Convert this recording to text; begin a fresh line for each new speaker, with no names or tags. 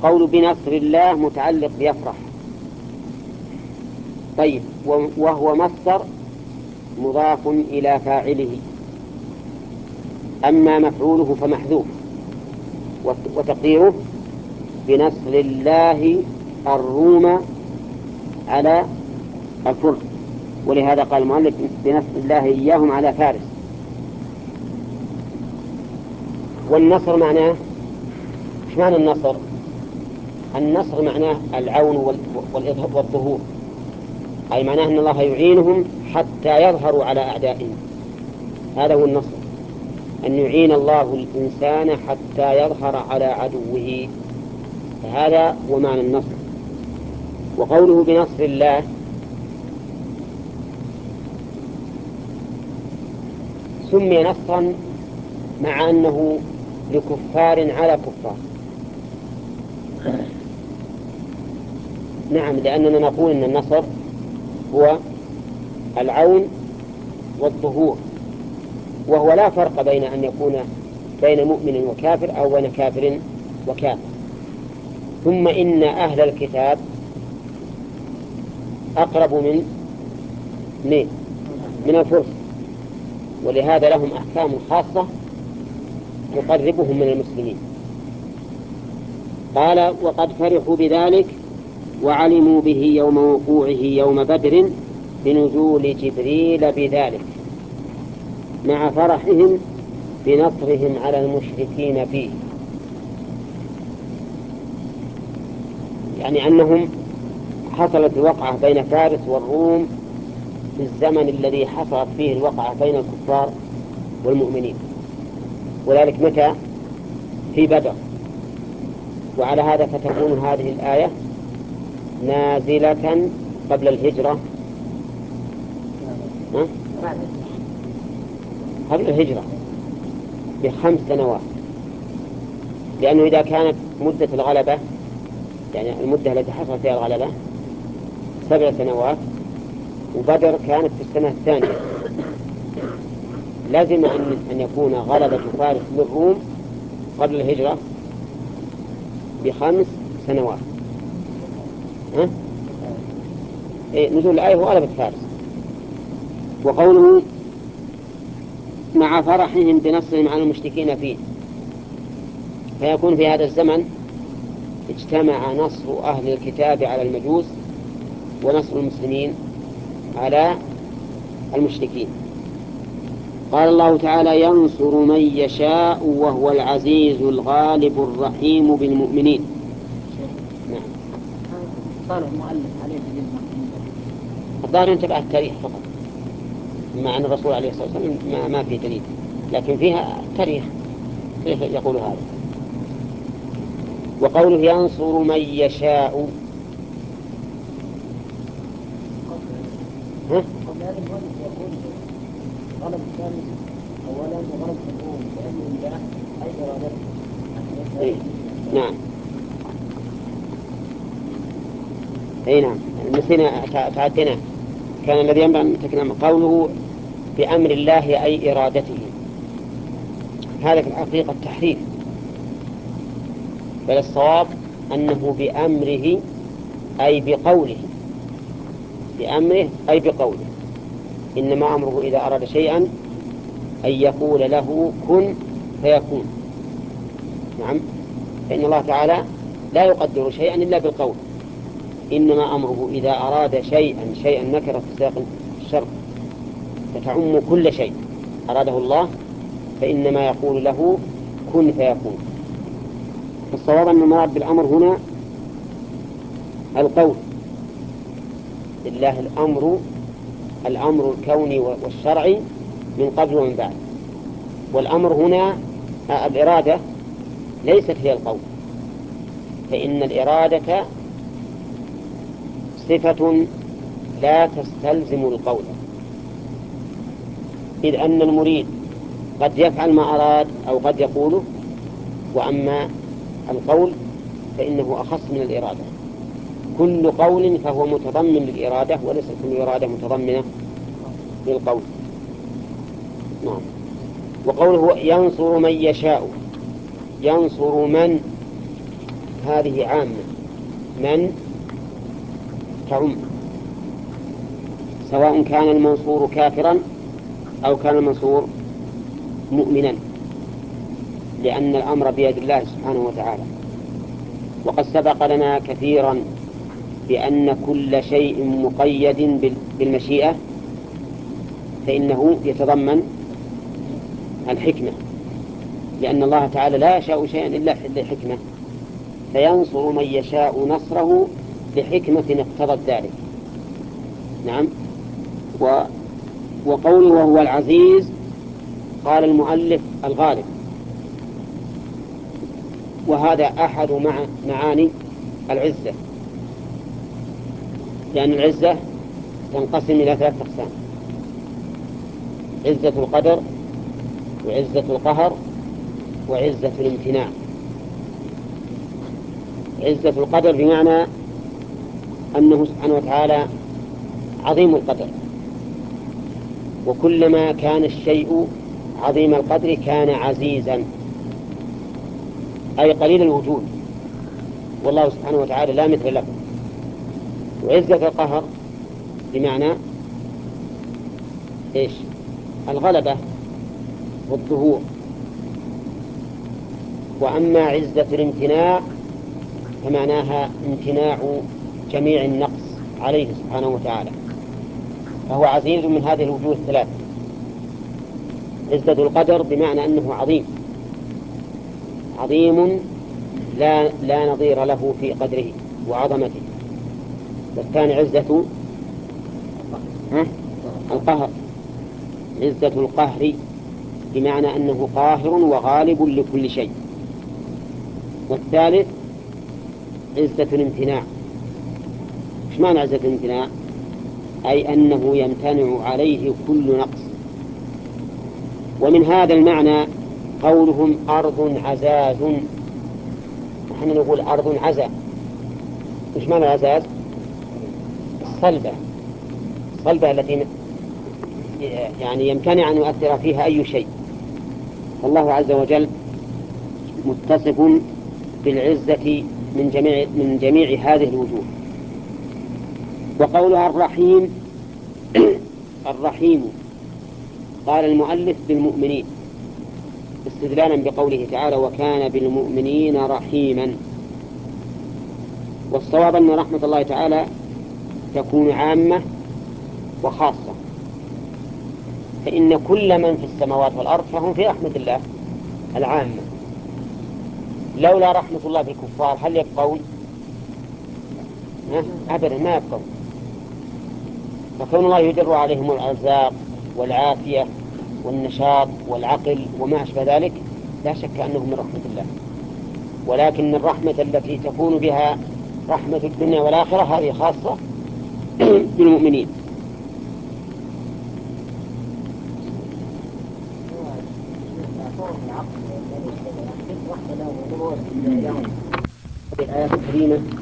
وقول بنصر الله متعلق بيفرح. طيب، وهو مصدر مضاف إلى فاعله، أما مفعوله فمحذوف، وتقديره بنصر الله الروم على الفرس، ولهذا قال المؤلف بنصر الله إياهم على فارس. والنصر معناه، ايش معنى النصر؟ النصر معناه العون والظهور، أي معناه أن الله يعينهم حتى يظهروا على أعدائهم. هذا هو النصر، أن يعين الله الإنسان حتى يظهر على عدوه، فهذا هو معنى النصر. وقوله بنصر الله سمي نصرا مع أنه لكفار على كفار. نعم، لأننا نقول أن النصر هو العون والظهور، وهو لا فرق بين أن يكون بين مؤمن وكافر أو بين كافر وكافر. ثم إن أهل الكتاب أقرب من الفرس، ولهذا لهم أحكام خاصة تقربهم من المسلمين. قال وقد فرحوا بذلك وعلموا به يوم وقوعه يوم بدر بنزول جبريل بذلك، مع فرحهم بنصرهم على المشركين فيه، يعني أنهم حصلت الوقعة بين فارس والروم في الزمن الذي حصلت فيه الوقعة بين الكفار والمؤمنين، وذلك متى؟ في بدر. وعلى هذا فتكون هذه الآية نازلة قبل الهجرة، قبل الهجرة ب5 سنوات، لأنه إذا كانت مدة الغلبة، يعني المدة التي حصل فيها الغلبة 7 سنوات، وبدر كانت في السنة الثانية، لازم أن يكون غلبة فارس للروم قبل الهجرة ب5 سنوات. نزول الآية هو غلبة فارس. وقوله مع فرحهم بنصرهم على المشركين فيه، فيكون في هذا الزمن اجتمع نصر أهل الكتاب على المجوس ونصر المسلمين على المشركين. قال الله تعالى ينصر من يشاء وهو العزيز الغالب الرحيم بالمؤمنين. نعم.
قال المؤلف عليه
الظاهر انتبه التاريخ فقط، مع أن الرسول عليه الصلاة والسلام ما في دليل، لكن فيها التاريخ يقول هذا. وقوله ينصر من يشاء،
قبل هذا المؤلف يقول غلب الثاني أولا وغلب الأول بأمر الله أي إرادته.
نعم. نعم، نسينا تعدنا، كان الذي ينبغي أن نتكلم قوله بأمر الله أي إرادته، هذا في الحقيقة التحريف، بل الصواب أنه بأمره أي بقوله، بأمره أي بقوله. إنما أمره إذا أراد شيئا أن يقول له كن فيكون. نعم، فإن الله تعالى لا يقدر شيئا إلا بالقول، إنما أمره إذا أراد شيئا نكرة في سياق الشرط فتعم كل شيء أراده الله، فإنما يقول له كن فيكون. الصواب أن المراد بالأمر هنا القول، لله الأمر الكوني والشرعي من قبل ومن بعد. والأمر هنا الإرادة ليست هي القول، فإن الإرادة صفة لا تستلزم القول، إذ أن المريد قد يفعل ما أراد أو قد يقوله، وأما القول فإنه أخص من الإرادة. كل قول فهو متضمن للإرادة، وليس كل إرادة متضمنة للقول. نعم. وقوله ينصر من يشاء، ينصر من هذه عامة، من تعم، سواء كان المنصور كافرا أو كان المنصور مؤمنا، لأن الأمر بيد الله سبحانه وتعالى. وقد سبق لنا كثيرا بأن كل شيء مقيد بالمشيئة فإنه يتضمن الحكمة، لأن الله تعالى لا يشاء شيئا إلا لحكمة، فينصر من يشاء نصره لحكمة اقتضت ذلك. نعم. وقوله وهو العزيز، قال المؤلف الغالب، وهذا أحد معاني العزة، لأن العزة تنقسم إلى 3 أقسام: عزة القدر، وعزة القهر، وعزة الامتناع. عزة القدر بمعنى أنه سبحانه وتعالى عظيم القدر، وكلما كان الشيء عظيم القدر كان عزيزا، أي قليل الوجود، والله سبحانه وتعالى لا مثل له. وعزة القهر بمعنى إيش؟ الغلبة والظهور. وأما عزة الامتناع فمعناها امتناع جميع النقص عليه سبحانه وتعالى، فهو عزيز من هذه الوجوه الثلاث. عزة القدر بمعنى أنه عظيم، عظيم لا نظير له في قدره وعظمته. والثاني عزة القهر، عزة القهر بمعنى أنه قاهر وغالب لكل شيء. والثالث عزة الامتناع. ايش معنى عزة الامتناع؟ أي أنه يمتنع عليه كل نقص. ومن هذا المعنى قولهم أرض عزاز، نحن نقول أرض عزا. ايش معنى العزاز؟ الصلبة التي يعني يمتنع أن يؤثر فيها أي شيء. الله عز وجل متصف بالعزة من جميع هذه الوجوه. وقولها الرحيم الرحيم قال المؤلف بالمؤمنين استدلالا بقوله تعالى وكان بالمؤمنين رحيما. والصواب أن رحمة الله تعالى تكون عامة وخاصة، فإن كل من في السماوات والأرض فهم في رحمة الله العامة. لولا رحمة الله بالكفار هل يبقون؟ أبدا ما يبقون. فكون الله يدر عليهم الأرزاق والعافية والنشاط والعقل وما أشبه ذلك لا شك أنه من رحمة الله، ولكن الرحمة التي تكون بها رحمة الدنيا والآخرة هذه خاصة بالمؤمنين. الآيات الكريمة